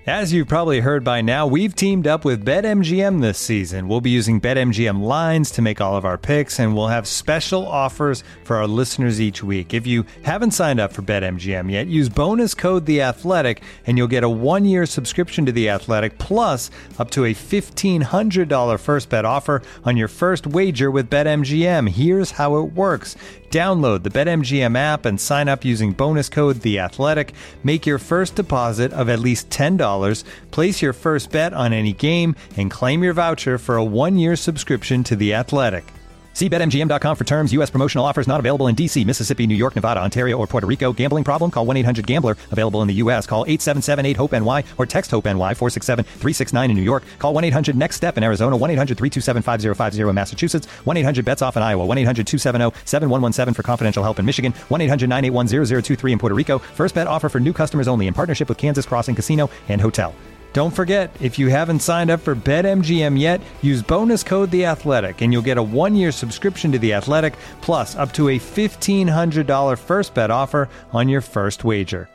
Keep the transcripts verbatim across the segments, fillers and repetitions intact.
As you've probably heard by now, we've teamed up with BetMGM this season. We'll be using BetMGM lines to make all of our picks, and we'll have special offers for our listeners each week. If you haven't signed up for BetMGM yet, use bonus code The Athletic, and you'll get a one-year subscription to The Athletic, plus up to a fifteen hundred dollars first bet offer on your first wager with BetMGM. Here's how it works. Download the BetMGM app and sign up using bonus code The Athletic. Make your first deposit of at least ten dollars. Place your first bet on any game and claim your voucher for a one-year subscription to The Athletic. See Bet M G M dot com for terms. U S promotional offers not available in D C, Mississippi, New York, Nevada, Ontario, or Puerto Rico. Gambling problem? Call one eight hundred gambler. Available in the U S. Call eight seven seven eight hope N Y or text HOPE-NY four six seven three six nine in New York. Call one eight hundred next step in Arizona. one eight hundred three two seven five zero five zero in Massachusetts. one eight hundred bets off in Iowa. one eight hundred two seven zero seven one one seven for confidential help in Michigan. one eight hundred nine eight one zero zero two three in Puerto Rico. First bet offer for new customers only in partnership with Kansas Crossing Casino and Hotel. Don't forget, if you haven't signed up for BetMGM yet, use bonus code The Athletic, and you'll get a one-year subscription to The Athletic, plus up to a fifteen hundred dollars first bet offer on your first wager.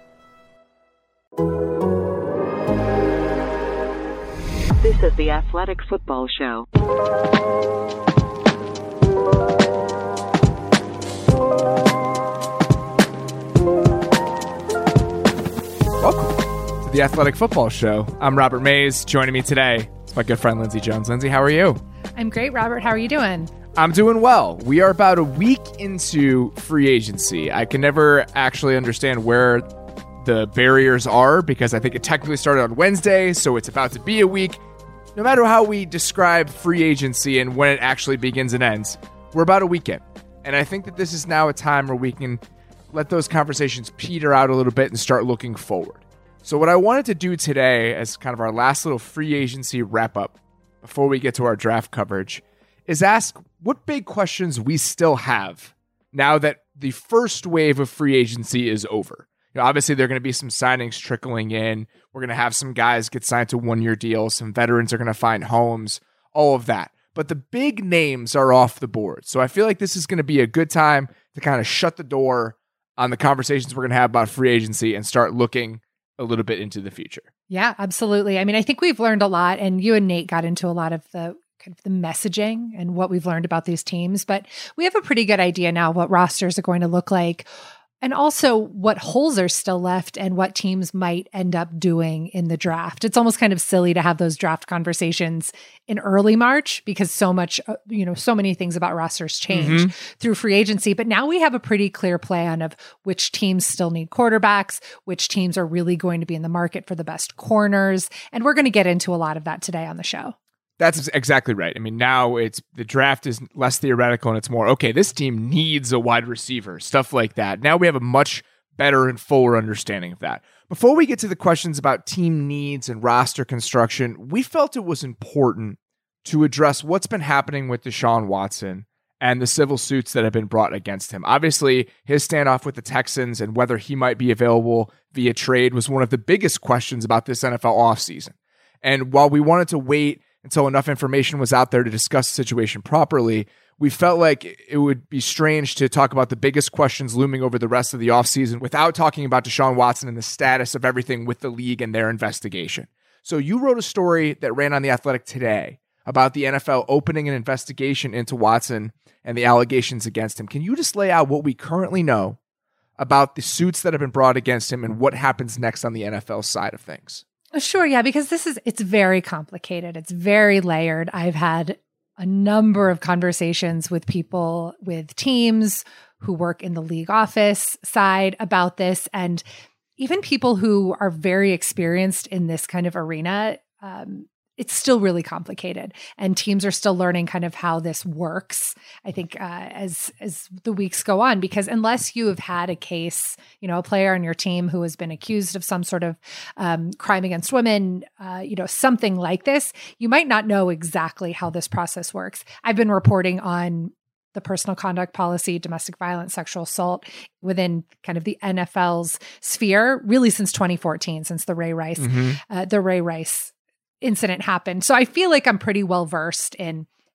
This is The Athletic Football Show. Welcome to The Athletic Football Show. I'm Robert Mays. Joining me today is my good friend Lindsey Jones. Lindsey, how are you? I'm great, Robert. How are you doing? I'm doing well. We are about a week into free agency. I can never actually understand where the barriers are because I think it technically started on Wednesday, so it's about to be a week. No matter how we describe free agency and when it actually begins and ends, we're about a week in. And I think that this is now a time where we can let those conversations peter out a little bit and start looking forward. So what I wanted to do today as kind of our last little free agency wrap up before we get to our draft coverage is ask what big questions we still have now that the first wave of free agency is over. You know, obviously, there are going to be some signings trickling in. We're going to have some guys get signed to one-year deals. Some veterans are going to find homes, all of that. But the big names are off the board. So I feel like this is going to be a good time to kind of shut the door on the conversations we're going to have about free agency and start looking a little bit into the future. Yeah, absolutely. I mean, I think we've learned a lot, and you and Nate got into a lot of the kind of the messaging and what we've learned about these teams, but we have a pretty good idea now what rosters are going to look like. And also what holes are still left and what teams might end up doing in the draft. It's almost kind of silly to have those draft conversations in early March because so much, you know, so many things about rosters change mm-hmm. through free agency. But now we have a pretty clear plan of which teams still need quarterbacks, which teams are really going to be in the market for the best corners. And we're going to get into a lot of that today on the show. That's exactly right. I mean, now it's the draft is less theoretical and it's more, okay, this team needs a wide receiver, stuff like that. Now we have a much better and fuller understanding of that. Before we get to the questions about team needs and roster construction, we felt it was important to address what's been happening with Deshaun Watson and the civil suits that have been brought against him. Obviously, his standoff with the Texans and whether he might be available via trade was one of the biggest questions about this N F L offseason. And while we wanted to wait until enough information was out there to discuss the situation properly, we felt like it would be strange to talk about the biggest questions looming over the rest of the offseason without talking about Deshaun Watson and the status of everything with the league and their investigation. So you wrote a story that ran on The Athletic today about the N F L opening an investigation into Watson and the allegations against him. Can you just lay out what we currently know about the suits that have been brought against him and what happens next on the N F L side of things? Sure, yeah, because this is, it's very complicated. It's very layered. I've had a number of conversations with people, with teams who work in the league office side about this, and even people who are very experienced in this kind of arena. Um, it's still really complicated, and teams are still learning kind of how this works, I think, uh, as as the weeks go on, because unless you have had a case, you know, a player on your team who has been accused of some sort of um, crime against women, uh, you know, something like this, you might not know exactly how this process works. I've been reporting on the personal conduct policy, domestic violence, sexual assault within kind of the N F L's sphere, really since twenty fourteen, since the Ray Rice, mm-hmm. uh, the Ray Rice incident happened. So I feel like I'm pretty well versed in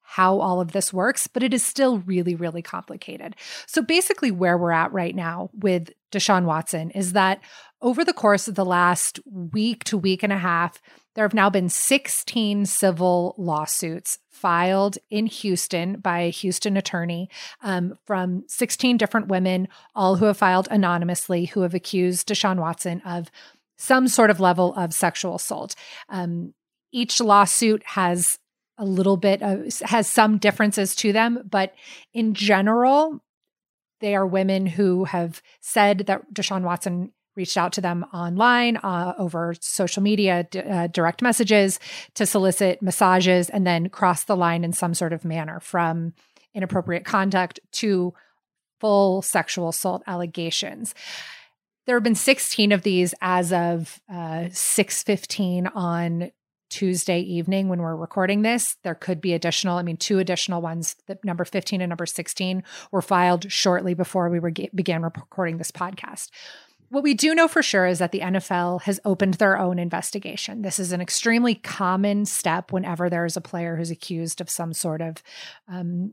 how all of this works, but it is still really, really complicated. So basically where we're at right now with Deshaun Watson is that over the course of the last week to week and a half, there have now been sixteen civil lawsuits filed in Houston by a Houston attorney um, from sixteen different women, all who have filed anonymously, who have accused Deshaun Watson of some sort of level of sexual assault. Um, each lawsuit has a little bit of, has some differences to them, but in general, they are women who have said that Deshaun Watson reached out to them online, uh, over social media, d- uh, direct messages to solicit massages, and then crossed the line in some sort of manner from inappropriate conduct to full sexual assault allegations. There have been sixteen of these as of uh, six fifteen on Tuesday evening when we're recording this. There could be additional, I mean, two additional ones, the number fifteen and number sixteen were filed shortly before we were ge- began recording this podcast. What we do know for sure is that the N F L has opened their own investigation. This is an extremely common step whenever there is a player who's accused of some sort of um,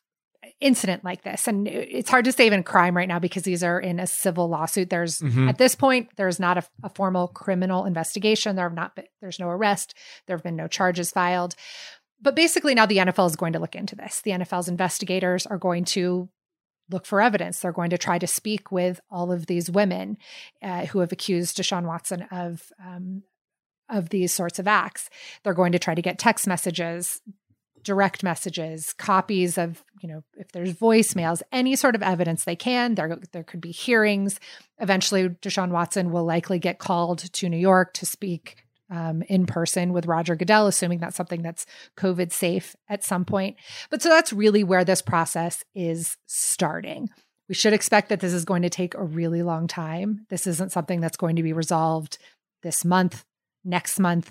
incident like this. And it's hard to say even crime right now because these are in a civil lawsuit. There's mm-hmm. at this point, there's not a, a formal criminal investigation. There have not been, there's no arrest. There have been no charges filed. But basically now the N F L is going to look into this. The N F L's investigators are going to look for evidence. They're going to try to speak with all of these women uh, who have accused Deshaun Watson of, um, of these sorts of acts. They're going to try to get text messages, direct messages, copies of, you know, if there's voicemails, any sort of evidence they can. There, there could be hearings. Eventually, Deshaun Watson will likely get called to New York to speak um, in person with Roger Goodell, assuming that's something that's COVID safe at some point. But so that's really where this process is starting. We should expect that this is going to take a really long time. This isn't something that's going to be resolved this month, next month.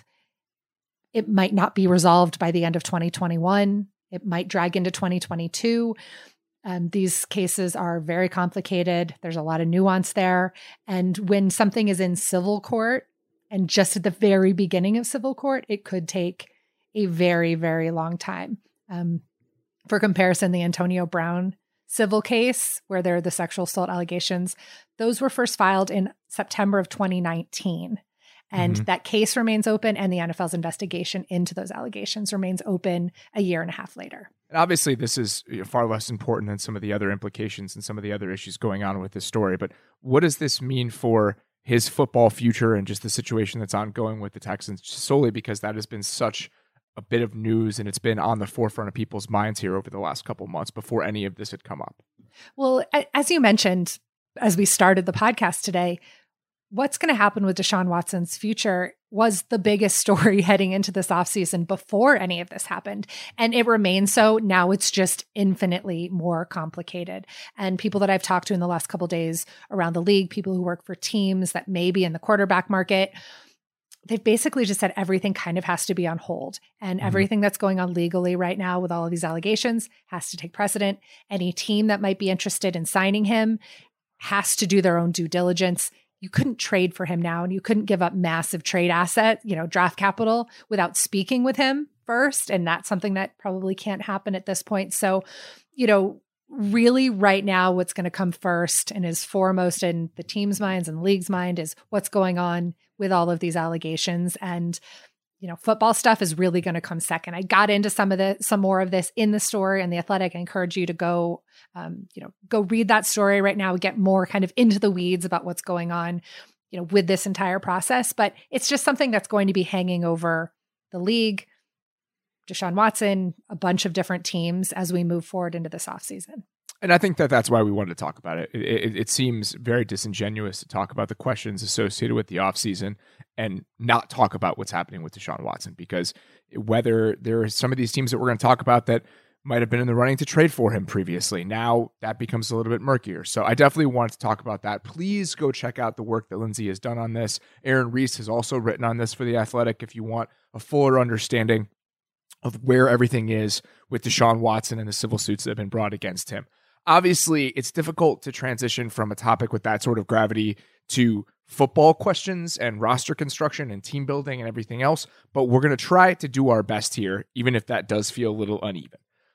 It might not be resolved by the end of twenty twenty-one. It might drag into twenty twenty-two. Um, these cases are very complicated. There's a lot of nuance there. And when something is in civil court, and just at the very beginning of civil court, it could take a very, very long time. Um, for comparison, the Antonio Brown civil case, where there are the sexual assault allegations, those were first filed in September of twenty nineteen. And mm-hmm. that case remains open, and the N F L's investigation into those allegations remains open a year and a half later. And obviously, this is you know, far less important than some of the other implications and some of the other issues going on with this story. But what does this mean for his football future and just the situation that's ongoing with the Texans, solely because that has been such a bit of news and it's been on the forefront of people's minds here over the last couple of months before any of this had come up? Well, as you mentioned, as we started the podcast today, what's going to happen with Deshaun Watson's future was the biggest story heading into this offseason before any of this happened. And it remains so. Now it's just infinitely more complicated. And people that I've talked to in the last couple of days around the league, people who work for teams that may be in the quarterback market, they've basically just said everything kind of has to be on hold. And mm-hmm. everything that's going on legally right now with all of these allegations has to take precedent. Any team that might be interested in signing him has to do their own due diligence. You couldn't trade for him now, and you couldn't give up massive trade asset, you know, draft capital without speaking with him first. And that's something that probably can't happen at this point. So, you know, really right now, what's going to come first and is foremost in the team's minds and the league's mind is what's going on with all of these allegations. And, you know, football stuff is really going to come second. I got into some of the, some more of this in the story and The Athletic. I encourage you to go, um, you know, go read that story right now, get more kind of into the weeds about what's going on, you know, with this entire process. But it's just something that's going to be hanging over the league, Deshaun Watson, a bunch of different teams as we move forward into this offseason. And I think that that's why we wanted to talk about it. It, it. it seems very disingenuous to talk about the questions associated with the offseason and not talk about what's happening with Deshaun Watson, because whether there are some of these teams that we're going to talk about that might have been in the running to trade for him previously, now that becomes a little bit murkier. So I definitely want to talk about that. Please go check out the work that Lindsay has done on this. Aaron Reese has also written on this for The Athletic if you want a fuller understanding of where everything is with Deshaun Watson and the civil suits that have been brought against him. Obviously, it's difficult to transition from a topic with that sort of gravity to football questions and roster construction and team building and everything else, but we're going to try to do our best here, even if that does feel a little uneven.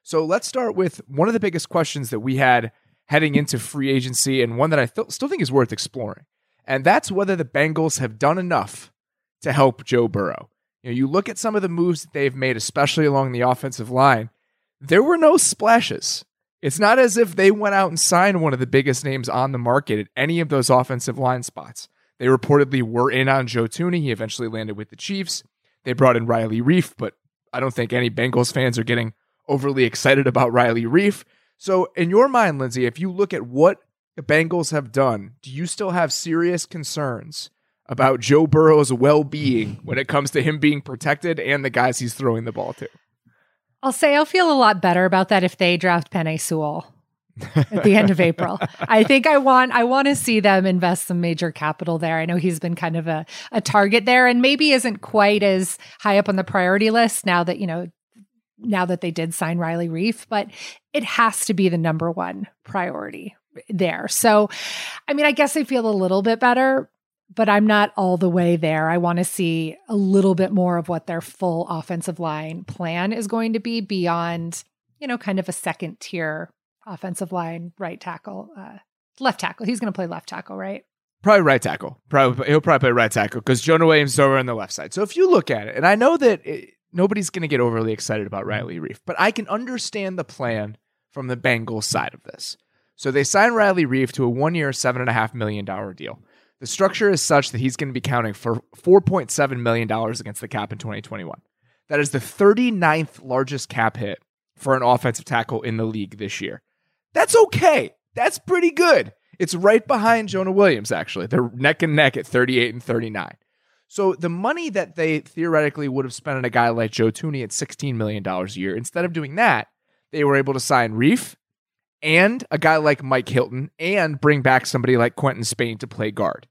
So let's start with one of the biggest questions that we had heading into free agency, and one that I th- still think is worth exploring. And that's whether the Bengals have done enough to help Joe Burrow. You know, you look at some of the moves that they've made, especially along the offensive line, there were no splashes. It's not as if they went out and signed one of the biggest names on the market at any of those offensive line spots. They reportedly were in on Joe Thuney. He eventually landed with the Chiefs. They brought in Riley Reiff, but I don't think any Bengals fans are getting overly excited about Riley Reiff. So in your mind, Lindsay, if you look at what the Bengals have done, do you still have serious concerns about Joe Burrow's well-being when it comes to him being protected and the guys he's throwing the ball to? I'll say I'll feel a lot better about that if they draft Penei Sewell at the end of April. I think I want I want to see them invest some major capital there. I know he's been kind of a, a target there and maybe isn't quite as high up on the priority list now that, you know, now that they did sign Riley Reiff, but it has to be the number one priority there. So, I mean, I guess I feel a little bit better, but I'm not all the way there. I want to see a little bit more of what their full offensive line plan is going to be beyond, you know, kind of a second tier offensive line, right tackle, uh, left tackle. He's going to play left tackle, right? Probably right tackle. Probably he'll probably play right tackle because Jonah Williams is over on the left side. So if you look at it, and I know that it, nobody's going to get overly excited about Riley Reiff, but I can understand the plan from the Bengals side of this. So they signed Riley Reiff to a one-year, seven point five million dollars deal. The structure is such that he's going to be counting for four point seven million dollars against the cap in twenty twenty-one. That is the thirty-ninth largest cap hit for an offensive tackle in the league this year. That's okay. That's pretty good. It's right behind Jonah Williams, actually. They're neck and neck at thirty-eight and thirty-nine. So the money that they theoretically would have spent on a guy like Joe Thuney at sixteen million dollars a year, instead of doing that, they were able to sign Reiff and a guy like Mike Hilton and bring back somebody like Quentin Spain to play guard.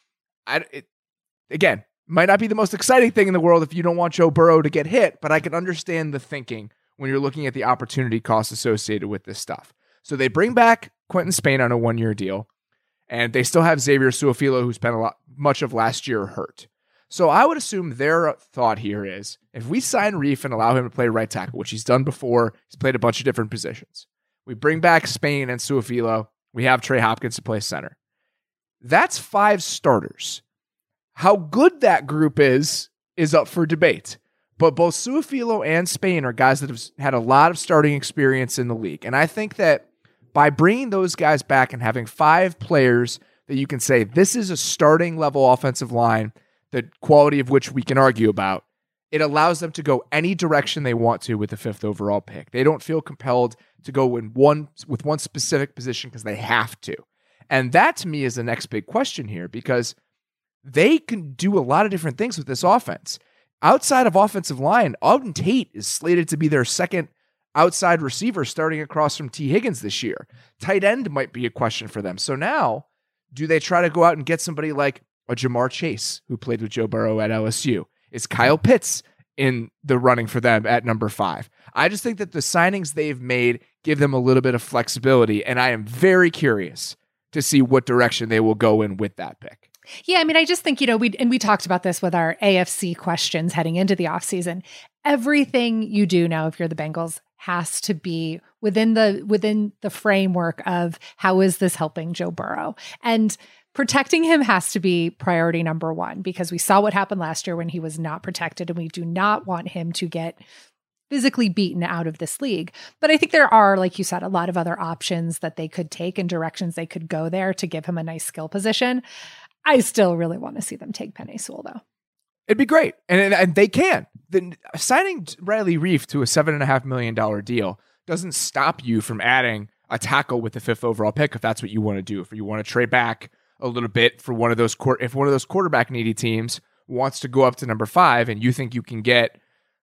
I, it, again, might not be the most exciting thing in the world if you don't want Joe Burrow to get hit, but I can understand the thinking when you're looking at the opportunity costs associated with this stuff. So they bring back Quentin Spain on a one-year deal, and they still have Xavier Su'a-Filo, who spent a lot, much of last year hurt. So I would assume their thought here is, if we sign Reiff and allow him to play right tackle, which he's done before, he's played a bunch of different positions. We bring back Spain and Su'a-Filo. We have Trey Hopkins to play center. That's five starters. How good that group is, is up for debate. But both Su'a-Filo and Spain are guys that have had a lot of starting experience in the league. And I think that by bringing those guys back and having five players that you can say, this is a starting level offensive line, the quality of which we can argue about, it allows them to go any direction they want to with the fifth overall pick. They don't feel compelled to go in one with one specific position because they have to. And that to me is the next big question here, because they can do a lot of different things with this offense. Outside of offensive line, Auden Tate is slated to be their second outside receiver starting across from T. Higgins this year. Tight end might be a question for them. So now, do they try to go out and get somebody like a Jamar Chase, who played with Joe Burrow at L S U? Is Kyle Pitts in the running for them at number five? I just think that the signings they've made give them a little bit of flexibility, and I am very curious to see what direction they will go in with that pick. Yeah, I mean, I just think, you know, we and we talked about this with our A F C questions heading into the offseason. Everything you do now, if you're the Bengals, has to be within the within the framework of how is this helping Joe Burrow? And protecting him has to be priority number one, because we saw what happened last year when he was not protected, and we do not want him to get physically beaten out of this league. But I think there are, like you said, a lot of other options that they could take and directions they could go there to give him a nice skill position. I still really want to see them take Penei Sewell, though. It'd be great. And, and they can. The, signing Riley Reiff to a seven point five million dollars deal doesn't stop you from adding a tackle with the fifth overall pick if that's what you want to do. If you want to trade back a little bit for one of those, if one of those quarterback needy teams wants to go up to number five and you think you can get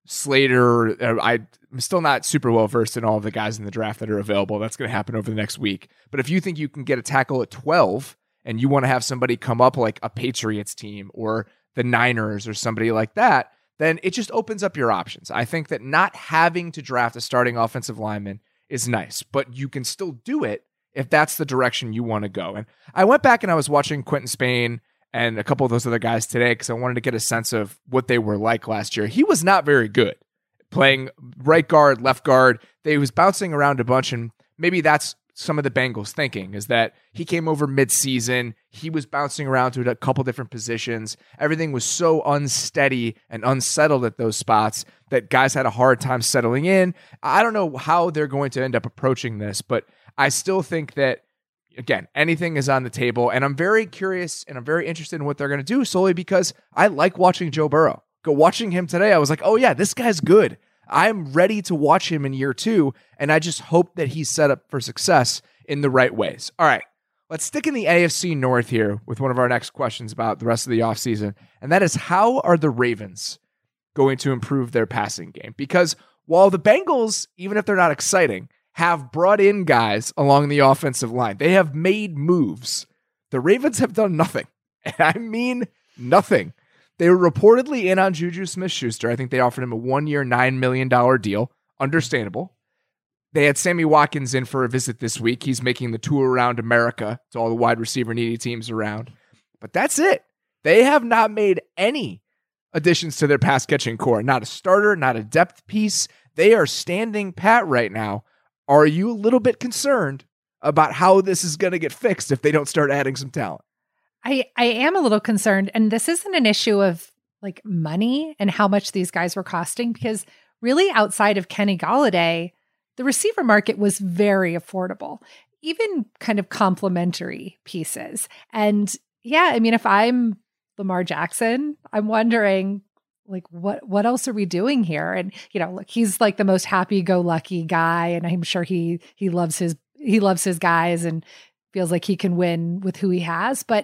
Slater, uh, I'm still not super well versed in all of the guys in the draft that are available. That's going to happen over the next week. But if you think you can get a tackle at twelve and you want to have somebody come up like a Patriots team or the Niners or somebody like that, then it just opens up your options. I think that not having to draft a starting offensive lineman is nice, but you can still do it if that's the direction you want to go. And I went back and I was watching Quentin Spain and a couple of those other guys today because I wanted to get a sense of what they were like last year. He was not very good playing right guard, left guard. They was bouncing around a bunch, and maybe that's some of the Bengals thinking, is that he came over mid-season. He was bouncing around to a couple different positions. Everything was so unsteady and unsettled at those spots that guys had a hard time settling in. I don't know how they're going to end up approaching this, but I still think that, again, anything is on the table, and I'm very curious and I'm very interested in what they're going to do, solely because I like watching Joe Burrow. Go watching him today, I was like, oh yeah, this guy's good. I'm ready to watch him in year two, and I just hope that he's set up for success in the right ways. All right, let's stick in the A F C North here with one of our next questions about the rest of the offseason, and that is, how are the Ravens going to improve their passing game? Because while the Bengals, even if they're not exciting, have brought in guys along the offensive line, they have made moves, the Ravens have done nothing. And I mean nothing. They were reportedly in on Juju Smith-Schuster. I think they offered him a one-year, nine million dollars deal. Understandable. They had Sammy Watkins in for a visit this week. He's making the tour around America to all the wide receiver needy teams around. But that's it. They have not made any additions to their pass catching core. Not a starter, not a depth piece. They are standing pat right now. Are you a little bit concerned about how this is going to get fixed if they don't start adding some talent? I, I am a little concerned, and this isn't an issue of like money and how much these guys were costing, because really outside of Kenny Golladay, the receiver market was very affordable, even kind of complementary pieces. And yeah, I mean, if I'm Lamar Jackson, I'm wondering, like, what what else are we doing here? And, you know, look, he's like the most happy-go-lucky guy, and I'm sure he he loves his he loves his guys and feels like he can win with who he has. But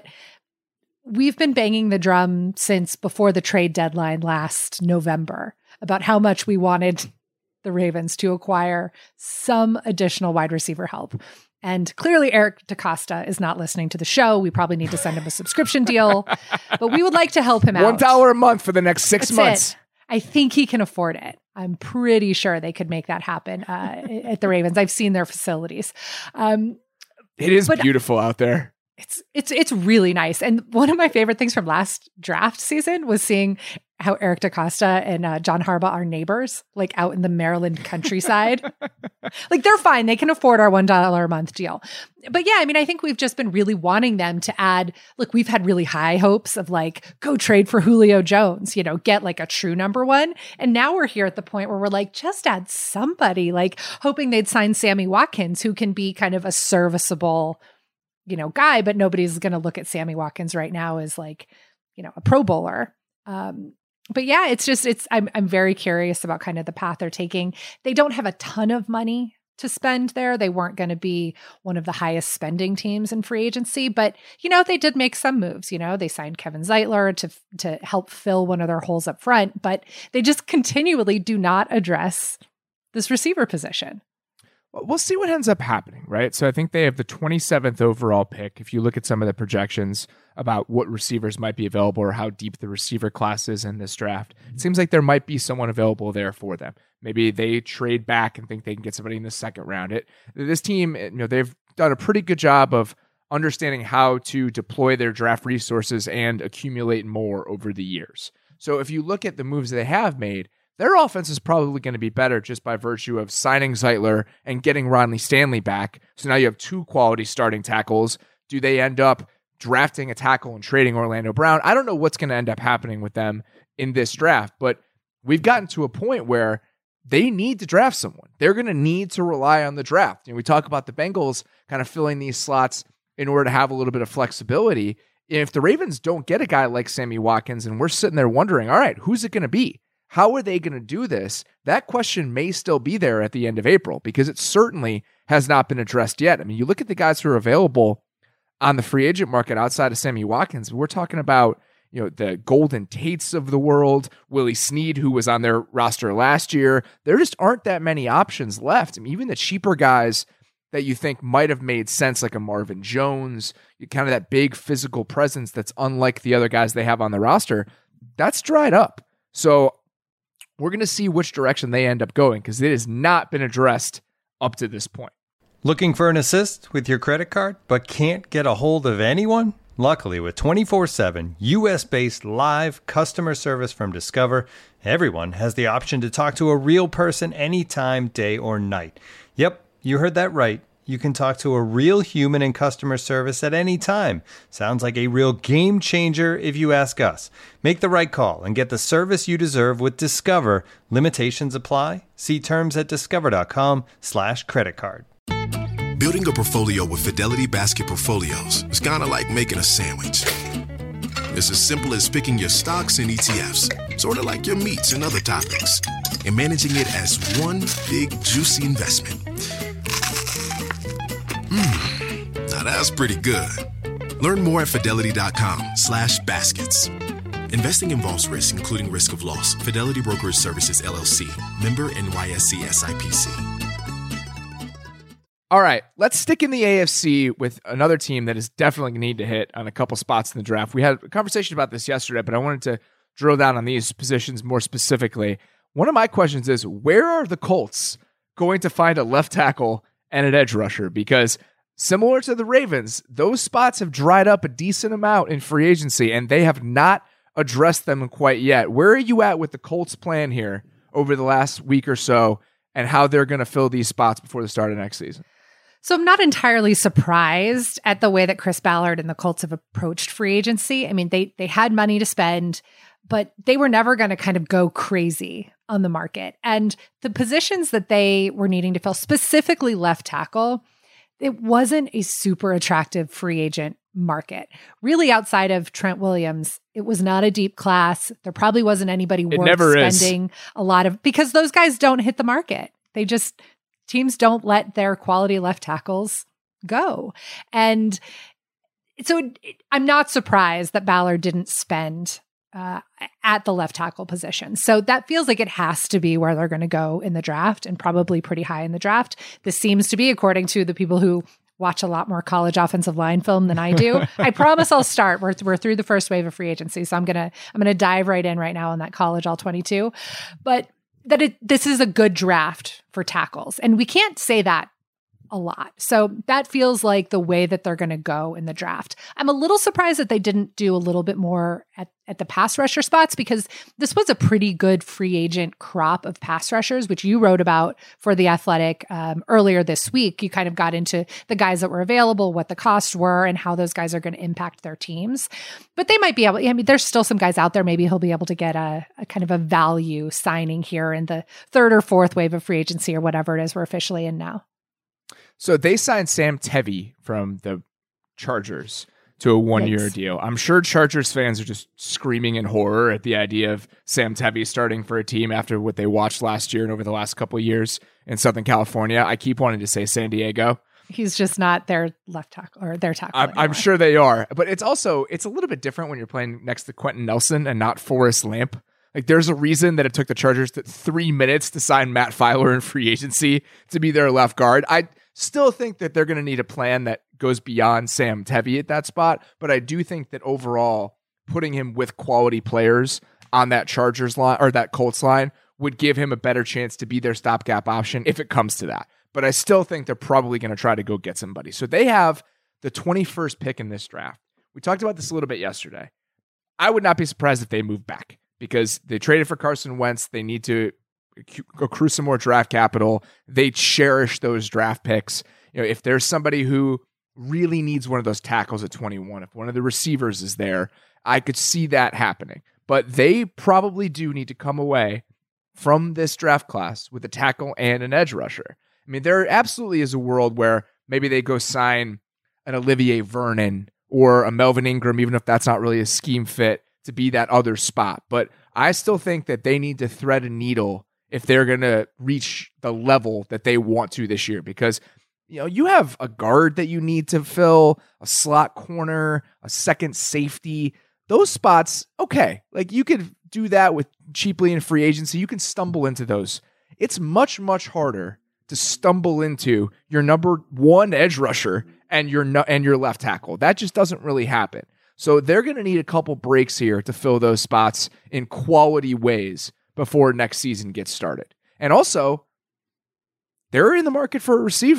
we've been banging the drum since before the trade deadline last November about how much we wanted the Ravens to acquire some additional wide receiver help. And clearly Eric DeCosta is not listening to the show. We probably need to send him a subscription deal, but we would like to help him out. One dollar a month for the next six That's months. It. I think he can afford it. I'm pretty sure they could make that happen uh, at the Ravens. I've seen their facilities. Um, It is beautiful out there. It's it's it's really nice. And one of my favorite things from last draft season was seeing how Eric DeCosta and uh, John Harbaugh are neighbors, like out in the Maryland countryside. Like, they're fine. They can afford our one dollar a month deal. But yeah, I mean, I think we've just been really wanting them to add, look, we've had really high hopes of like, go trade for Julio Jones, you know, get like a true number one. And now we're here at the point where we're like, just add somebody, like hoping they'd sign Sammy Watkins, who can be kind of a serviceable, you know, guy, but nobody's going to look at Sammy Watkins right now as like, you know, a Pro Bowler. Um, but yeah, it's just, it's, I'm, I'm very curious about kind of the path they're taking. They don't have a ton of money to spend there. They weren't going to be one of the highest spending teams in free agency, but you know, they did make some moves. You know, they signed Kevin Zeitler to, to help fill one of their holes up front, but they just continually do not address this receiver position. We'll see what ends up happening, right? So I think they have the twenty-seventh overall pick. If you look at some of the projections about what receivers might be available or how deep the receiver class is in this draft, it seems like there might be someone available there for them. Maybe they trade back and think they can get somebody in the second round. It this team, you know, they've done a pretty good job of understanding how to deploy their draft resources and accumulate more over the years. So if you look at the moves they have made, their offense is probably going to be better just by virtue of signing Zeitler and getting Ronnie Stanley back. So now you have two quality starting tackles. Do they end up drafting a tackle and trading Orlando Brown? I don't know what's going to end up happening with them in this draft, but we've gotten to a point where they need to draft someone. They're going to need to rely on the draft. You know, we talk about the Bengals kind of filling these slots in order to have a little bit of flexibility. If the Ravens don't get a guy like Sammy Watkins and we're sitting there wondering, all right, who's it going to be? How are they going to do this? That question may still be there at the end of April because it certainly has not been addressed yet. I mean, you look at the guys who are available on the free agent market outside of Sammy Watkins. We're talking about, you know, the Golden Tates of the world, Willie Snead, who was on their roster last year. There just aren't that many options left. I mean, even the cheaper guys that you think might have made sense, like a Marvin Jones, kind of that big physical presence that's unlike the other guys they have on the roster, that's dried up. So we're going to see which direction they end up going because it has not been addressed up to this point. Looking for an assist with your credit card, but can't get a hold of anyone? Luckily, with twenty-four seven U S-based live customer service from Discover, everyone has the option to talk to a real person anytime, day or night. Yep, you heard that right. You can talk to a real human in customer service at any time. Sounds like a real game changer if you ask us. Make the right call and get the service you deserve with Discover. Limitations apply. See terms at discover.com slash credit card. Building a portfolio with Fidelity Basket Portfolios is kind of like making a sandwich. It's as simple as picking your stocks and E T Fs, sort of like your meats and other toppings, and managing it as one big, juicy investment. Mmm, now that's pretty good. Learn more at fidelity.com slash baskets. Investing involves risk, including risk of loss. Fidelity Brokerage Services, L L C. Member N Y S E S I P C. All right, let's stick in the A F C with another team that is definitely going to need to hit on a couple spots in the draft. We had a conversation about this yesterday, but I wanted to drill down on these positions more specifically. One of my questions is, where are the Colts going to find a left tackle and an edge rusher? Because similar to the Ravens, those spots have dried up a decent amount in free agency, and they have not addressed them quite yet. Where are you at with the Colts' plan here over the last week or so, and how they're going to fill these spots before the start of next season? So I'm not entirely surprised at the way that Chris Ballard and the Colts have approached free agency. I mean, they they had money to spend, but they were never going to kind of go crazy on the market. And the positions that they were needing to fill, specifically left tackle, it wasn't a super attractive free agent market. Really, outside of Trent Williams, it was not a deep class. There probably wasn't anybody it worth spending is. a lot of, because those guys don't hit the market. They just, teams don't let their quality left tackles go. And so it, it, I'm not surprised that Ballard didn't spend uh, at the left tackle position. So that feels like it has to be where they're going to go in the draft, and probably pretty high in the draft. This seems to be, according to the people who watch a lot more college offensive line film than I do. I promise I'll start. We're, we're through the first wave of free agency. So I'm going to, I'm going to dive right in right now on that college all twenty-two, but that it, this is a good draft for tackles. And we can't say that a lot. So that feels like the way that they're going to go in the draft. I'm a little surprised that they didn't do a little bit more at, at the pass rusher spots, because this was a pretty good free agent crop of pass rushers, which you wrote about for The Athletic um, earlier this week. You kind of got into the guys that were available, what the costs were, and how those guys are going to impact their teams. But they might be able, I mean, there's still some guys out there. Maybe he'll be able to get a, a kind of a value signing here in the third or fourth wave of free agency, or whatever it is we're officially in now. So they signed Sam Tevi from the Chargers to a one-year Thanks. deal. I'm sure Chargers fans are just screaming in horror at the idea of Sam Tevi starting for a team after what they watched last year and over the last couple of years in Southern California. I keep wanting to say San Diego. He's just not their left tackle or their tackle. I'm, I'm sure they are, but it's also, it's a little bit different when you're playing next to Quentin Nelson and not Forrest Lamp. Like, there's a reason that it took the Chargers th- three minutes to sign Matt Filer in free agency to be their left guard. I still think that they're going to need a plan that goes beyond Sam Tevi at that spot, but I do think that overall, putting him with quality players on that Chargers line or that Colts line would give him a better chance to be their stopgap option if it comes to that. But I still think they're probably going to try to go get somebody. So they have the twenty-first pick in this draft. We talked about this a little bit yesterday. I would not be surprised if they move back, because they traded for Carson Wentz. They need to accrue some more draft capital. They cherish those draft picks. You know, if there's somebody who really needs one of those tackles at twenty-one, if one of the receivers is there, I could see that happening. But they probably do need to come away from this draft class with a tackle and an edge rusher. I mean, there absolutely is a world where maybe they go sign an Olivier Vernon or a Melvin Ingram, even if that's not really a scheme fit, to be that other spot. But I still think that they need to thread a needle if they're going to reach the level that they want to this year, because you know, you have a guard that you need to fill, a slot corner, a second safety. Those spots, okay, like you could do that with cheaply in free agency. You can stumble into those. It's much, much harder to stumble into your number one edge rusher and your no, and your left tackle. That just doesn't really happen. So they're going to need a couple breaks here to fill those spots in quality ways before next season gets started. And also, they're in the market for a receiver.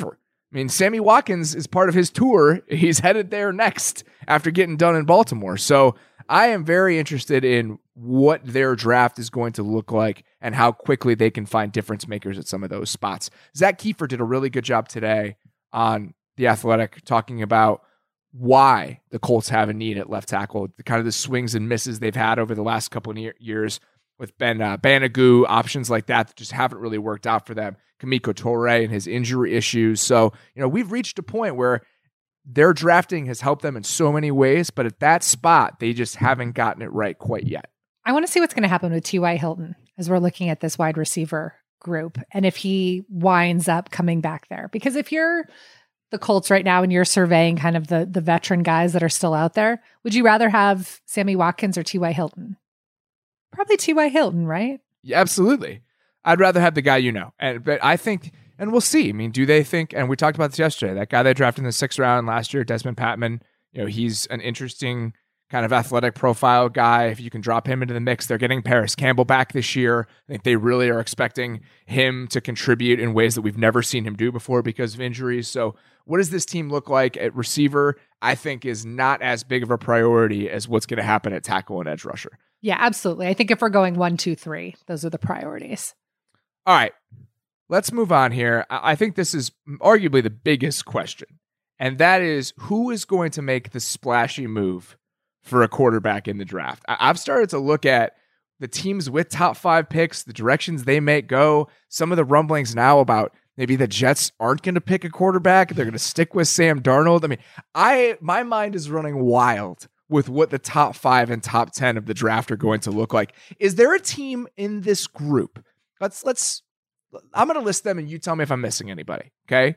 I mean, Sammy Watkins is part of his tour. He's headed there next after getting done in Baltimore. So I am very interested in what their draft is going to look like and how quickly they can find difference makers at some of those spots. Zach Kiefer did a really good job today on The Athletic talking about why the Colts have a need at left tackle, the kind of the swings and misses they've had over the last couple of years with Ben uh, Banogu, options like that that just haven't really worked out for them. Kamiko Toure and his injury issues. So, you know, we've reached a point where their drafting has helped them in so many ways, but at that spot, they just haven't gotten it right quite yet. I want to see what's going to happen with T Y. Hilton as we're looking at this wide receiver group and if he winds up coming back there. Because if you're the Colts right now and you're surveying kind of the, the veteran guys that are still out there, would you rather have Sammy Watkins or T Y. Hilton? Probably T Y. Hilton, right? Yeah, absolutely. I'd rather have the guy you know. And but I think, and we'll see. I mean, do they think, and we talked about this yesterday, that guy they drafted in the sixth round last year, Desmond Patman, you know, he's an interesting kind of athletic profile guy. If you can drop him into the mix, they're getting Paris Campbell back this year. I think they really are expecting him to contribute in ways that we've never seen him do before because of injuries. So what does this team look like at receiver? I think is not as big of a priority as what's going to happen at tackle and edge rusher. Yeah, absolutely. I think if we're going one, two, three, those are the priorities. All right, let's move on here. I think this is arguably the biggest question, and that is who is going to make the splashy move for a quarterback in the draft. I've started to look at the teams with top five picks, the directions they may go, some of the rumblings now about maybe the Jets aren't going to pick a quarterback. They're going to stick with Sam Darnold. I mean, I my mind is running wild with what the top five and top ten of the draft are going to look like. Is there a team in this group? Let's, let's, I'm going to list them and you tell me if I'm missing anybody. Okay.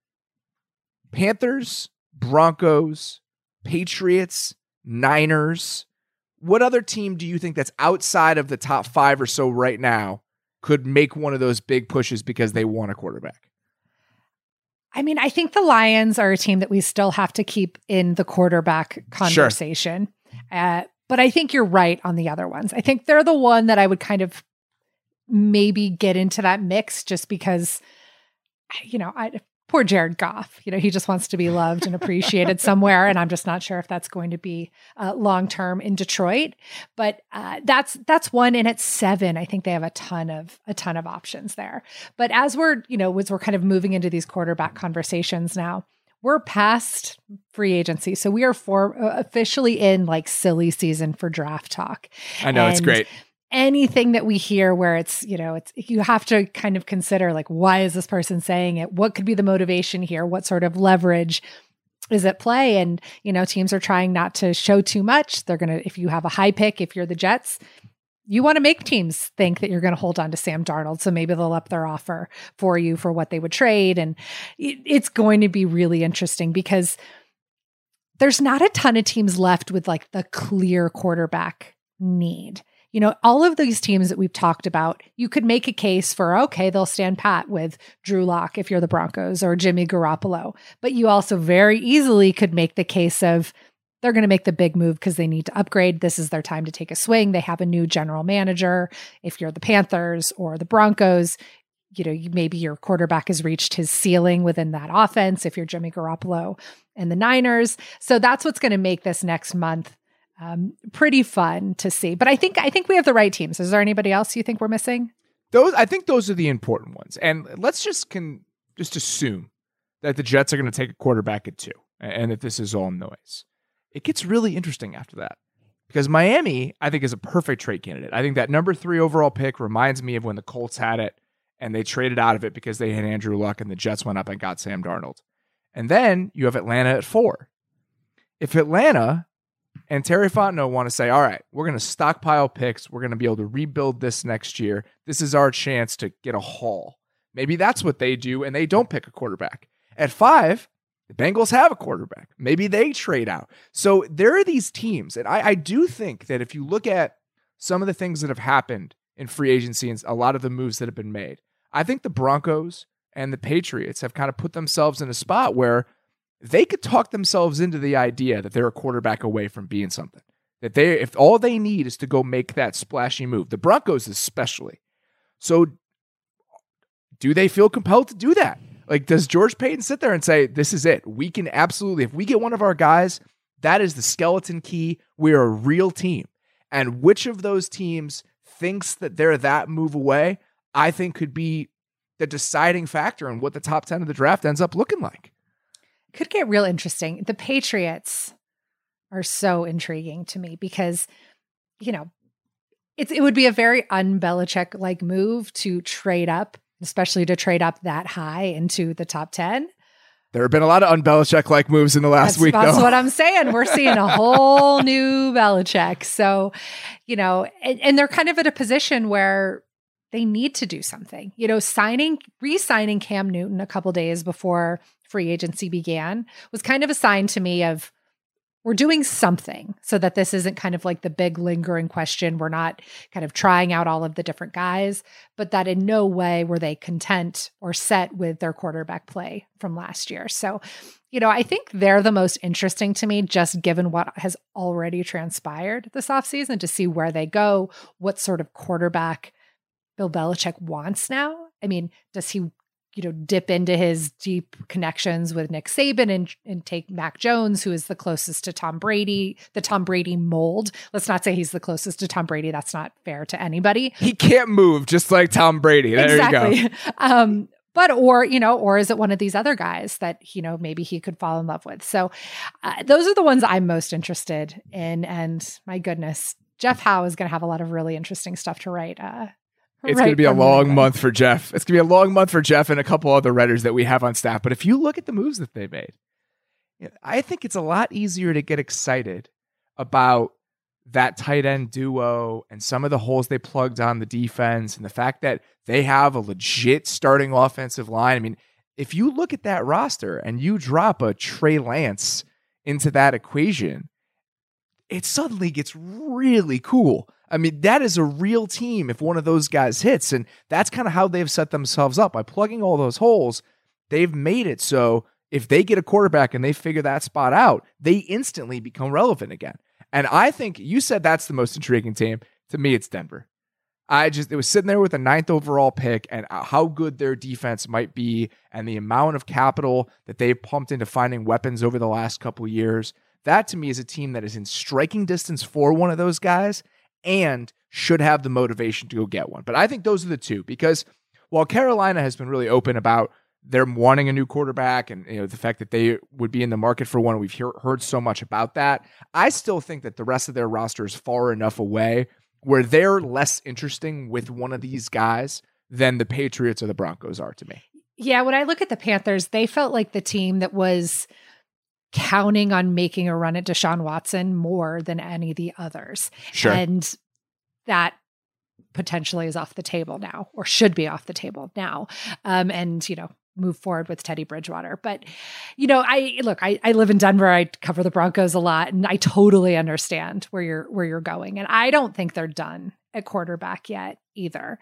Panthers, Broncos, Patriots, Niners. What other team do you think that's outside of the top five or so right now could make one of those big pushes because they want a quarterback? I mean, I think the Lions are a team that we still have to keep in the quarterback conversation. Sure. Uh, but I think you're right on the other ones. I think they're the one that I would kind of maybe get into that mix just because, you know, I poor Jared Goff, you know, he just wants to be loved and appreciated somewhere. And I'm just not sure if that's going to be uh, long-term in Detroit, but uh, that's, that's one. And at seven, I think they have a ton of, a ton of options there. But as we're, you know, as we're kind of moving into these quarterback conversations now, we're past free agency. So we are for uh, officially in like silly season for draft talk. I know, and it's great. Anything that we hear where it's, you know, it's, you have to kind of consider like, why is this person saying it? What could be the motivation here? What sort of leverage is at play? And, you know, teams are trying not to show too much. They're going to, if you have a high pick, if you're the Jets, you want to make teams think that you're going to hold on to Sam Darnold. So maybe they'll up their offer for you for what they would trade. And it, it's going to be really interesting because there's not a ton of teams left with like the clear quarterback need. You know, all of these teams that we've talked about, you could make a case for, okay, they'll stand pat with Drew Lock if you're the Broncos or Jimmy Garoppolo. But you also very easily could make the case of they're going to make the big move because they need to upgrade. This is their time to take a swing. They have a new general manager. If you're the Panthers or the Broncos, you know, you, maybe your quarterback has reached his ceiling within that offense if you're Jimmy Garoppolo and the Niners. So that's what's going to make this next month Um, pretty fun to see. But I think I think we have the right teams. Is there anybody else you think we're missing? Those I think those are the important ones. And let's just can just assume that the Jets are going to take a quarterback at two and that this is all noise. It gets really interesting after that. Because Miami, I think, is a perfect trade candidate. I think that number three overall pick reminds me of when the Colts had it and they traded out of it because they had Andrew Luck and the Jets went up and got Sam Darnold. And then you have Atlanta at four. If Atlanta and Terry Fontenot want to say, all right, we're going to stockpile picks. We're going to be able to rebuild this next year. This is our chance to get a haul. Maybe that's what they do, and they don't pick a quarterback. At five, the Bengals have a quarterback. Maybe they trade out. So there are these teams, and I, I do think that if you look at some of the things that have happened in free agency and a lot of the moves that have been made, I think the Broncos and the Patriots have kind of put themselves in a spot where they could talk themselves into the idea that they're a quarterback away from being something. That they, if all they need is to go make that splashy move, the Broncos especially. So do they feel compelled to do that? Like, does George Paton sit there and say, this is it? We can absolutely, if we get one of our guys, that is the skeleton key. We're a real team. And which of those teams thinks that they're that move away, I think could be the deciding factor in what the top ten of the draft ends up looking like. Could get real interesting. The Patriots are so intriguing to me because, you know, it's, it would be a very un-Belichick-like move to trade up, especially to trade up that high into the top ten. There have been a lot of un-Belichick-like moves in the last that's, week, that's though. That's what I'm saying. We're seeing a whole new Belichick. So, you know, and, and they're kind of at a position where they need to do something. You know, signing, re-signing Cam Newton a couple days before free agency began was kind of a sign to me of, we're doing something so that this isn't kind of like the big lingering question. We're not kind of trying out all of the different guys, but that in no way were they content or set with their quarterback play from last year. So, you know, I think they're the most interesting to me, just given what has already transpired this offseason, to see where they go, what sort of quarterback Bill Belichick wants now. I mean, does he, you know, dip into his deep connections with Nick Saban and, and take Mac Jones, who is the closest to Tom Brady, the Tom Brady mold. Let's not say he's the closest to Tom Brady. That's not fair to anybody. He can't move just like Tom Brady. There exactly. you go. Um, but, or, you know, or is it one of these other guys that, you know, maybe he could fall in love with? So uh, those are the ones I'm most interested in. And my goodness, Jeff Howe is going to have a lot of really interesting stuff to write. Uh, It's right going to be a long England. month for Jeff. It's going to be a long month for Jeff and a couple other writers that we have on staff. But if you look at the moves that they made, I think it's a lot easier to get excited about that tight end duo and some of the holes they plugged on the defense and the fact that they have a legit starting offensive line. I mean, if you look at that roster and you drop a Trey Lance into that equation, it suddenly gets really cool. I mean, that is a real team if one of those guys hits. And that's kind of how they've set themselves up. By plugging all those holes, they've made it so if they get a quarterback and they figure that spot out, they instantly become relevant again. And I think you said that's the most intriguing team. To me, it's Denver. I just, it was sitting there with a ninth overall pick and how good their defense might be and the amount of capital that they've pumped into finding weapons over the last couple of years. That to me is a team that is in striking distance for one of those guys and should have the motivation to go get one. But I think those are the two, because while Carolina has been really open about them wanting a new quarterback and, you know, the fact that they would be in the market for one, we've hear, heard so much about that, I still think that the rest of their roster is far enough away where they're less interesting with one of these guys than the Patriots or the Broncos are to me. Yeah, when I look at the Panthers, they felt like the team that was counting on making a run at Deshaun Watson more than any of the others. Sure. And that potentially is off the table now, or should be off the table now. Um, and, you know, move forward with Teddy Bridgewater. But, you know, I look, I, I live in Denver. I cover the Broncos a lot, and I totally understand where you're, where you're going. And I don't think they're done at quarterback yet either.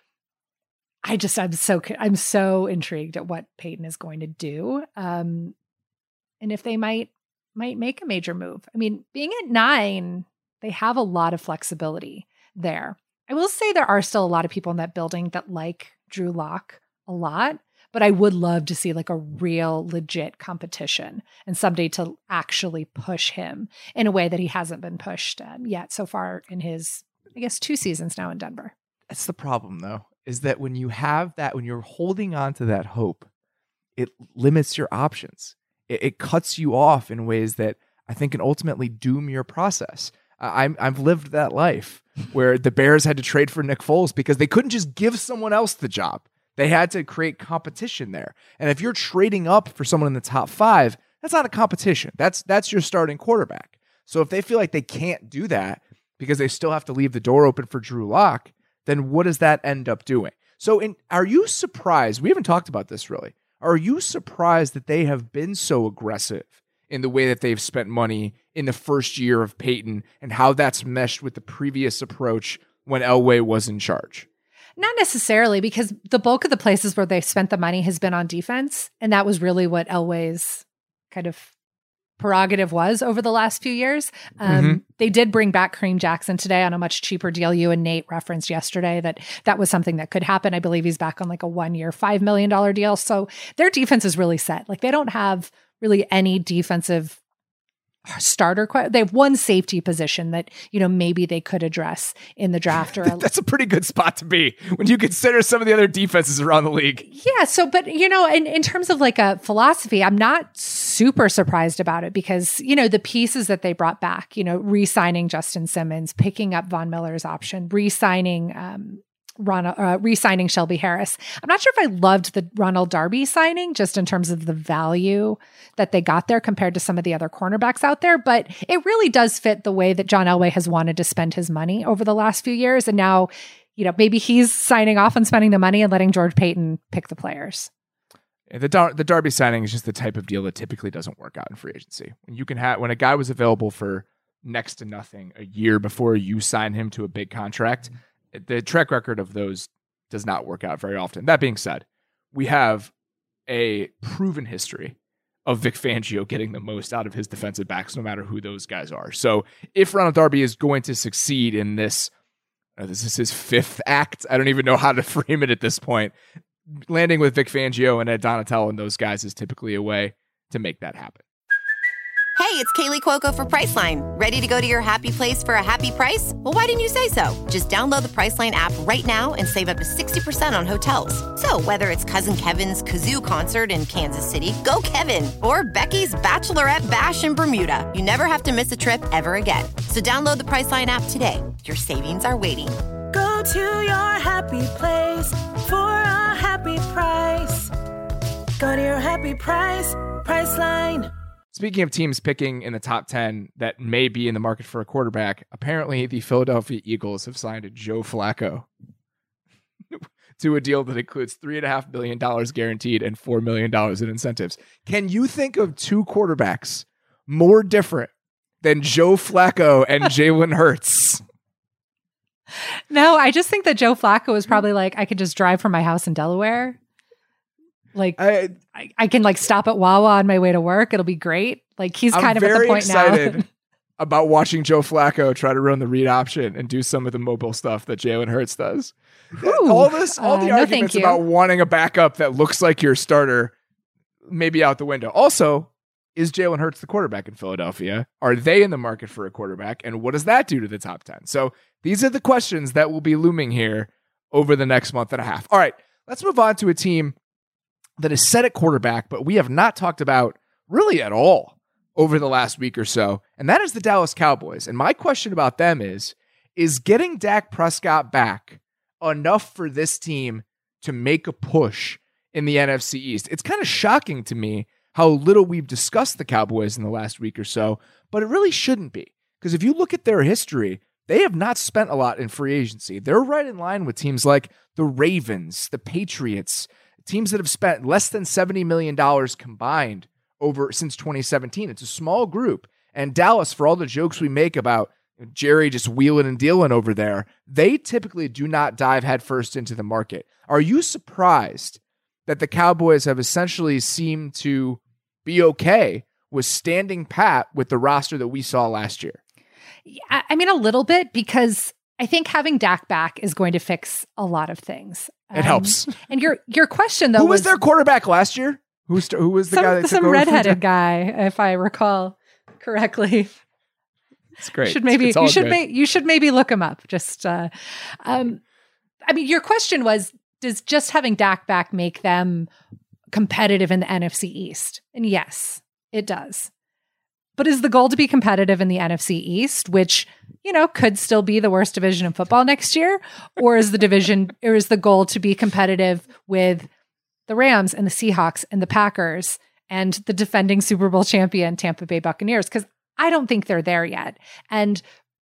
I just, I'm so, I'm so intrigued at what Peyton is going to do. Um, and if they might, might make a major move. I mean, being at nine, they have a lot of flexibility there. I will say there are still a lot of people in that building that like Drew Lock a lot, but I would love to see like a real legit competition and somebody to actually push him in a way that he hasn't been pushed um, yet so far in his, I guess, two seasons now in Denver. That's the problem, though, is that when you have that, when you're holding on to that hope, it limits your options. It, it cuts you off in ways that I think can ultimately doom your process. Uh, I'm, I've lived that life where the Bears had to trade for Nick Foles because they couldn't just give someone else the job. They had to create competition there. And if you're trading up for someone in the top five, that's not a competition. That's that's your starting quarterback. So if they feel like they can't do that because they still have to leave the door open for Drew Lock, then what does that end up doing? So in, are you surprised? We haven't talked about this really. Are you surprised that they have been so aggressive in the way that they've spent money in the first year of Peyton and how that's meshed with the previous approach when Elway was in charge? Not necessarily, because the bulk of the places where they've spent the money has been on defense. And that was really what Elway's kind of prerogative was over the last few years. Um, Mm-hmm. They did bring back Kareem Jackson today on a much cheaper deal. You and Nate referenced yesterday that that was something that could happen. I believe he's back on like a one-year, five million dollars deal. So their defense is really set. Like they don't have really any defensive starter. They have one safety position that, you know, maybe they could address in the draft. Or a, That's a pretty good spot to be when you consider some of the other defenses around the league. Yeah. So, but, you know, in, in terms of like a philosophy, I'm not super surprised about it because, you know, the pieces that they brought back, you know, re-signing Justin Simmons, picking up Von Miller's option, re-signing, um, Ronald, uh, re-signing Shelby Harris. I'm not sure if I loved the Ronald Darby signing just in terms of the value that they got there compared to some of the other cornerbacks out there, but it really does fit the way that John Elway has wanted to spend his money over the last few years. And now, you know, maybe he's signing off and spending the money and letting George Payton pick the players. Yeah, the Dar- the Darby signing is just the type of deal that typically doesn't work out in free agency. When you can have when a guy was available for next to nothing a year before you sign him to a big contract, the track record of those does not work out very often. That being said, we have a proven history of Vic Fangio getting the most out of his defensive backs, no matter who those guys are. So if Ronald Darby is going to succeed in this, uh, this is his fifth act. I don't even know how to frame it at this point. Landing with Vic Fangio and Ed Donatello and those guys is typically a way to make that happen. Hey, it's Kaylee Cuoco for Priceline. Ready to go to your happy place for a happy price? Well, why didn't you say so? Just download the Priceline app right now and save up to sixty percent on hotels. So whether it's Cousin Kevin's Kazoo Concert in Kansas City, go Kevin, or Becky's Bachelorette Bash in Bermuda, you never have to miss a trip ever again. So download the Priceline app today. Your savings are waiting. Go to your happy place for a happy price. Go to your happy price, Priceline. Speaking of teams picking in the top ten that may be in the market for a quarterback, apparently the Philadelphia Eagles have signed Joe Flacco to a deal that includes three point five billion dollars guaranteed and four million dollars in incentives. Can you think of two quarterbacks more different than Joe Flacco and Jalen Hurts? No, I just think that Joe Flacco was probably like, I could just drive from my house in Delaware. Like I, I, I can like stop at Wawa on my way to work. It'll be great. Like he's I'm kind of at the point excited now. about watching Joe Flacco try to run the read option and do some of the mobile stuff that Jalen Hurts does. Ooh, all this, all the uh, no, arguments about wanting a backup that looks like your starter, maybe out the window. Also, is Jalen Hurts the quarterback in Philadelphia? Are they in the market for a quarterback? And what does that do to the top ten? So these are the questions that will be looming here over the next month and a half. All right, let's move on to a team that is set at quarterback, but we have not talked about really at all over the last week or so, and that is the Dallas Cowboys. And my question about them is, is getting Dak Prescott back enough for this team to make a push in the N F C East? It's kind of shocking to me how little we've discussed the Cowboys in the last week or so, but it really shouldn't be. Because if you look at their history, they have not spent a lot in free agency. They're right in line with teams like the Ravens, the Patriots, teams that have spent less than seventy million dollars combined over since twenty seventeen. It's a small group. And Dallas, for all the jokes we make about Jerry just wheeling and dealing over there, they typically do not dive headfirst into the market. Are you surprised that the Cowboys have essentially seemed to be okay with standing pat with the roster that we saw last year? I mean, a little bit, because I think having Dak back is going to fix a lot of things. It um, helps. And your your question, though, who was, was their quarterback last year? Who was, who was the some, guy that took some over redheaded guy, if I recall correctly. It's great. Should maybe it's, it's you should good. may, you should maybe look him up. Just, uh, um, I mean, your question was, does just having Dak back make them competitive in the N F C East? And yes, it does. But is the goal to be competitive in the N F C East, which, you know, could still be the worst division in football next year? Or is the division, or is the goal to be competitive with the Rams and the Seahawks and the Packers and the defending Super Bowl champion Tampa Bay Buccaneers? Because I don't think they're there yet. And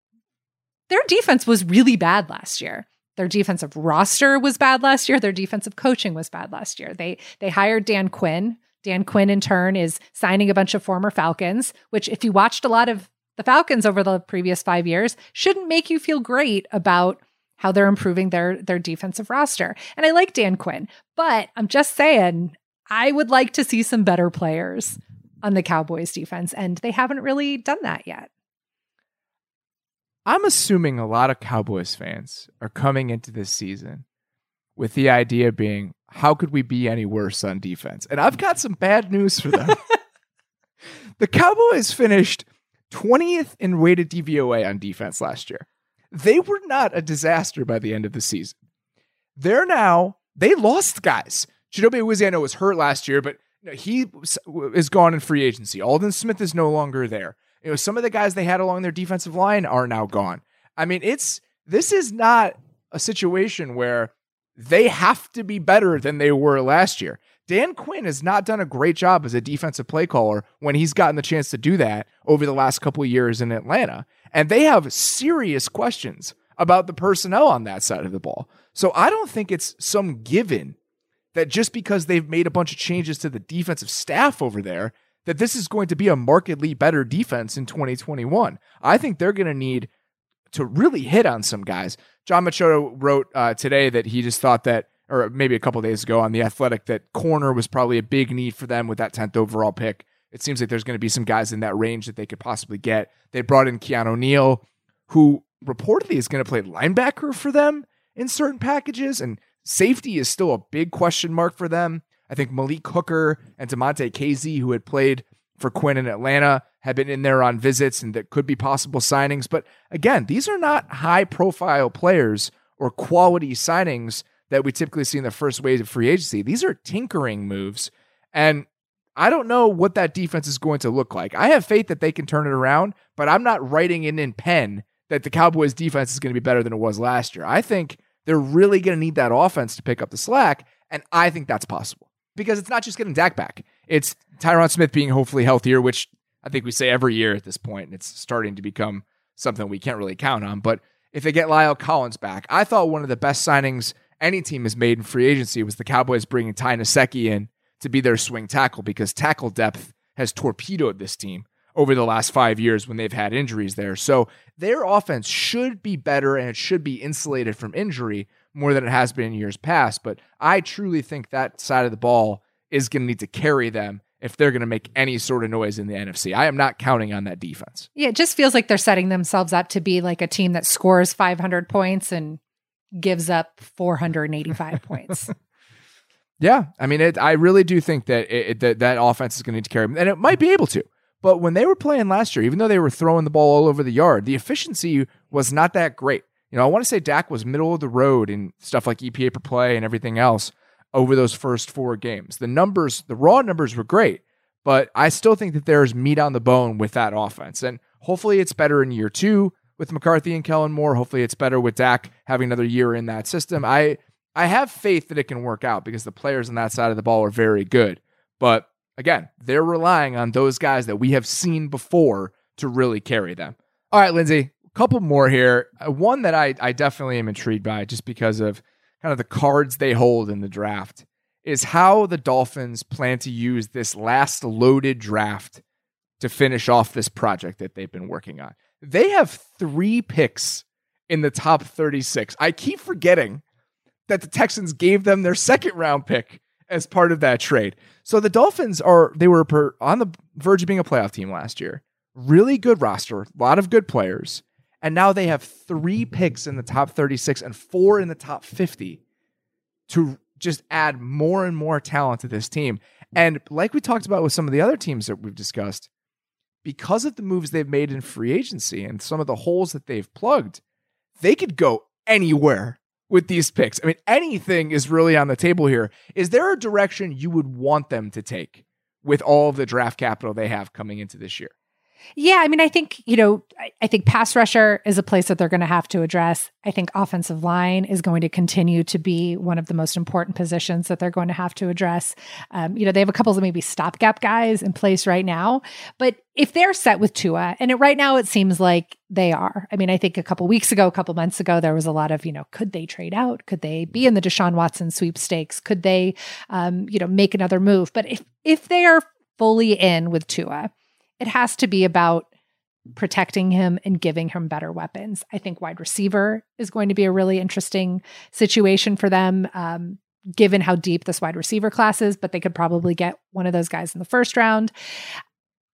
their defense was really bad last year. Their defensive roster was bad last year. Their defensive coaching was bad last year. They they hired Dan Quinn. Dan Quinn, in turn, is signing a bunch of former Falcons, which, if you watched a lot of the Falcons over the previous five years, shouldn't make you feel great about how they're improving their, their defensive roster. And I like Dan Quinn, but I'm just saying, I would like to see some better players on the Cowboys defense, and they haven't really done that yet. I'm assuming a lot of Cowboys fans are coming into this season with the idea being, how could we be any worse on defense? And I've got some bad news for them. The Cowboys finished twentieth in weighted D V O A on defense last year. They were not a disaster by the end of the season. They're now, they lost guys. Chidobe Awuzie, I know, was hurt last year, but you know, he is gone in free agency. Aldon Smith is no longer there. You know, some of the guys they had along their defensive line are now gone. I mean, it's this is not a situation where they have to be better than they were last year. Dan Quinn has not done a great job as a defensive play caller when he's gotten the chance to do that over the last couple of years in Atlanta. And they have serious questions about the personnel on that side of the ball. So I don't think it's some given that just because they've made a bunch of changes to the defensive staff over there, that this is going to be a markedly better defense in twenty twenty-one. I think they're going to need to really hit on some guys. John Machado wrote uh, today that he just thought that, or maybe a couple of days ago on The Athletic, that corner was probably a big need for them with that tenth overall pick. It seems like there's going to be some guys in that range that they could possibly get. They brought in Keanu Neal, who reportedly is going to play linebacker for them in certain packages, and safety is still a big question mark for them. I think Malik Hooker and DeMonte Casey, who had played for Quinn in Atlanta, have been in there on visits, and that could be possible signings. But again, these are not high-profile players or quality signings that we typically see in the first wave of free agency. These are tinkering moves, and I don't know what that defense is going to look like. I have faith that they can turn it around, but I'm not writing it in pen that the Cowboys defense is going to be better than it was last year. I think they're really going to need that offense to pick up the slack, and I think that's possible. Because it's not just getting Dak back. It's Tyron Smith being hopefully healthier, which I think we say every year at this point, and it's starting to become something we can't really count on. But if they get Lyle Collins back, I thought one of the best signings any team has made in free agency was the Cowboys bringing Ty Nsekhe in to be their swing tackle, because tackle depth has torpedoed this team over the last five years when they've had injuries there. So their offense should be better, and it should be insulated from injury more than it has been in years past. But I truly think that side of the ball is going to need to carry them if they're going to make any sort of noise in the N F C. I am not counting on that defense. Yeah, it just feels like they're setting themselves up to be like a team that scores five hundred points and gives up four hundred eighty-five points. Yeah, I mean, it, I really do think that it, that, that offense is going to need to carry them, and it might be able to. But when they were playing last year, even though they were throwing the ball all over the yard, the efficiency was not that great. You know, I want to say Dak was middle of the road in stuff like E P A per play and everything else over those first four games. The numbers, the raw numbers were great, but I still think that there's meat on the bone with that offense. And hopefully it's better in year two with McCarthy and Kellen Moore. Hopefully it's better with Dak having another year in that system. I, I have faith that it can work out because the players on that side of the ball are very good. But again, they're relying on those guys that we have seen before to really carry them. All right, Lindsay. Couple more here. One that I, I definitely am intrigued by just because of kind of the cards they hold in the draft is how the Dolphins plan to use this last loaded draft to finish off this project that they've been working on. They have three picks in the top thirty-six. I keep forgetting that the Texans gave them their second round pick as part of that trade. So the Dolphins are, they were per, on the verge of being a playoff team last year. Really good roster, a lot of good players. And now they have three picks in the top thirty-six and four in the top fifty to just add more and more talent to this team. And like we talked about with some of the other teams that we've discussed, because of the moves they've made in free agency and some of the holes that they've plugged, they could go anywhere with these picks. I mean, anything is really on the table here. Is there a direction you would want them to take with all of the draft capital they have coming into this year? Yeah, I mean, I think, you know, I, I think pass rusher is a place that they're going to have to address. I think offensive line is going to continue to be one of the most important positions that they're going to have to address. Um, you know, they have a couple of maybe stopgap guys in place right now, but if they're set with Tua, and it, right now it seems like they are. I mean, I think a couple weeks ago, a couple months ago, there was a lot of, you know, could they trade out? Could they be in the Deshaun Watson sweepstakes? Could they, um, you know, make another move? But if if they are fully in with Tua, it has to be about protecting him and giving him better weapons. I think wide receiver is going to be a really interesting situation for them, um, given how deep this wide receiver class is, but they could probably get one of those guys in the first round.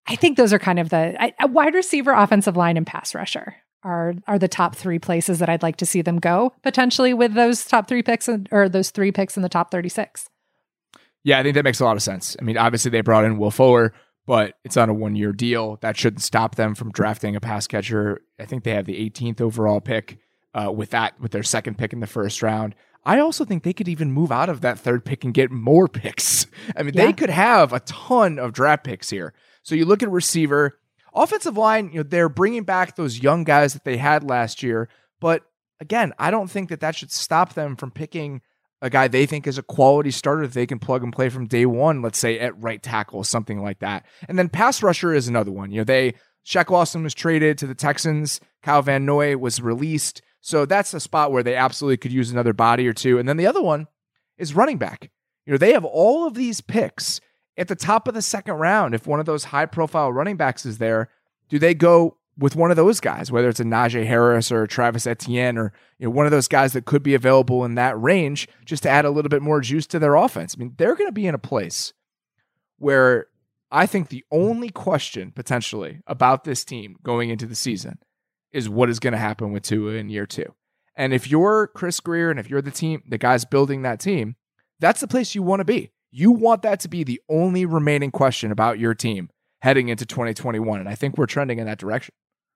I think those are kind of the I, a wide receiver, offensive line, and pass rusher are are the top three places that I'd like to see them go, potentially with those top three picks in, or those three picks in the top thirty-six. Yeah, I think that makes a lot of sense. I mean, obviously they brought in Will Fuller, but it's on a one-year deal. That shouldn't stop them from drafting a pass catcher. I think they have the eighteenth overall pick uh, with that, with their second pick in the first round. I also think they could even move out of that third pick and get more picks. I mean, yeah. They could have a ton of draft picks here. So you look at receiver, offensive line, you know, they're bringing back those young guys that they had last year. But again, I don't think that that should stop them from picking a guy they think is a quality starter that they can plug and play from day one, let's say at right tackle, something like that. And then pass rusher is another one. You know, they, Shaq Lawson was traded to the Texans. Kyle Van Noy was released. So that's a spot where they absolutely could use another body or two. And then the other one is running back. You know, they have all of these picks at the top of the second round. If one of those high profile running backs is there, do they go with one of those guys, whether it's a Najee Harris or a Travis Etienne or, you know, one of those guys that could be available in that range just to add a little bit more juice to their offense? I mean, they're going to be in a place where I think the only question potentially about this team going into the season is what is going to happen with Tua in year two. And if you're Chris Grier and if you're the team, the guys building that team, that's the place you want to be. You want that to be the only remaining question about your team heading into twenty twenty-one. And I think we're trending in that direction.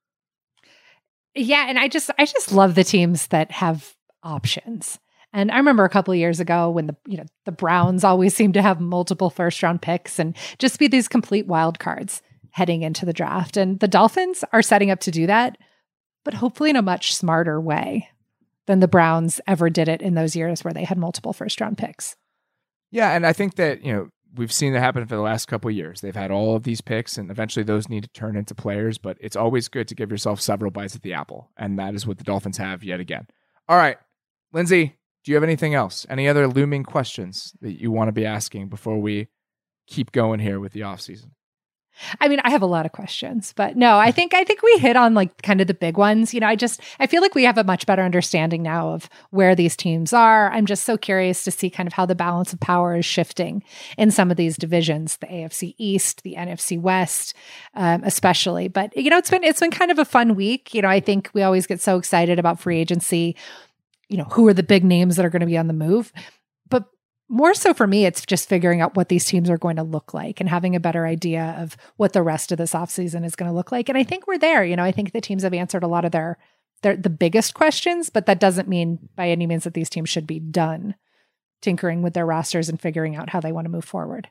Yeah, and I just I just love the teams that have options. And I remember a couple of years ago when the you know the Browns always seemed to have multiple first round picks and just be these complete wild cards heading into the draft. And the Dolphins are setting up to do that, but hopefully in a much smarter way than the Browns ever did it in those years where they had multiple first round picks. Yeah, and I think that, you know, we've seen that happen for the last couple of years. They've had all of these picks, and eventually those need to turn into players, but it's always good to give yourself several bites at the apple, and that is what the Dolphins have yet again. All right, Lindsay, do you have anything else? Any other looming questions that you want to be asking before we keep going here with the offseason? I mean, I have a lot of questions, but no, I think I think we hit on like kind of the big ones. You know, I just I feel like we have a much better understanding now of where these teams are. I'm just so curious to see kind of how the balance of power is shifting in some of these divisions, the A F C East, the N F C West, um, especially. But you know, it's been it's been kind of a fun week. You know, I think we always get so excited about free agency. You know, who are the big names that are going to be on the move? But more so for me, it's just figuring out what these teams are going to look like and having a better idea of what the rest of this offseason is going to look like. And I think we're there. You know, I think the teams have answered a lot of their, their the biggest questions, but that doesn't mean by any means that these teams should be done tinkering with their rosters and figuring out how they want to move forward.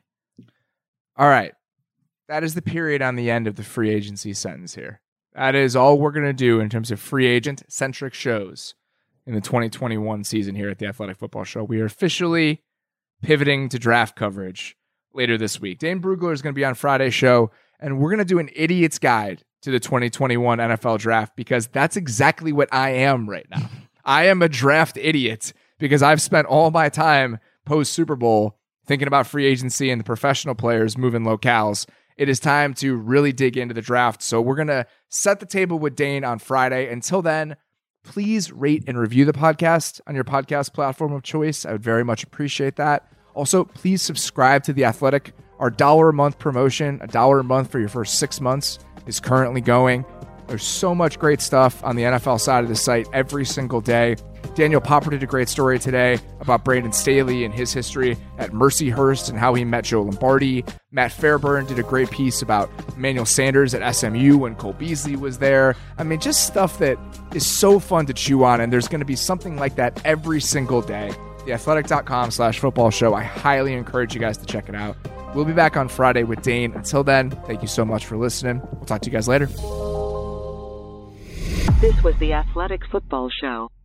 All right. That is the period on the end of the free agency sentence here. That is all we're going to do in terms of free agent-centric shows in the twenty twenty-one season here at the Athletic Football Show. We are officially pivoting to draft coverage later this week. Dane Brugler is going to be on Friday's show, and we're going to do an idiot's guide to the twenty twenty-one N F L draft because that's exactly what I am right now. I am a draft idiot because I've spent all my time post-Super Bowl thinking about free agency and the professional players moving locales. It is time to really dig into the draft. So we're going to set the table with Dane on Friday. Until then, please rate and review the podcast on your podcast platform of choice. I would very much appreciate that. Also, please subscribe to The Athletic. Our dollar a month promotion, a dollar a month for your first six months, is currently going. There's so much great stuff on the N F L side of the site every single day. Daniel Popper did a great story today about Brandon Staley and his history at Mercyhurst and how he met Joe Lombardi. Matt Fairburn did a great piece about Emmanuel Sanders at S M U when Cole Beasley was there. I mean, just stuff that is so fun to chew on, and there's going to be something like that every single day. theathletic.com slash football show. I highly encourage you guys to check it out. We'll be back on Friday with Dane. Until then, thank you so much for listening. We'll talk to you guys later. This was the Athletic Football Show.